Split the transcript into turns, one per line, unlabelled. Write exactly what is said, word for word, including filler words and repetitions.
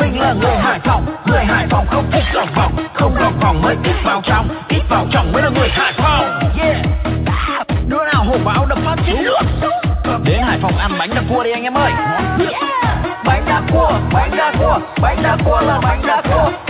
Anh là người Hải Phòng, người Hải Phòng không thích lòng vòng, không lòng vòng mới ít vào trong, ít vào trong mới là người Hải Phòng. Yeah. Đứa nào hổ báo đập phát chết nước. Đến Hải Phòng ăn bánh đa cua đi anh em ơi. Yeah. Bánh đa cua, bánh đa cua, bánh đa cua là bánh đa cua.